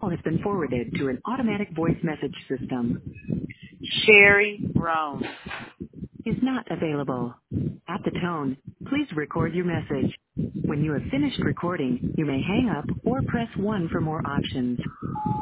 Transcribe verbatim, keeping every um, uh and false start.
call has been forwarded to an automatic voice message system. Sherry Rome. Is not available. At the tone, please record your message. When you have finished recording, you may hang up or press one for more options.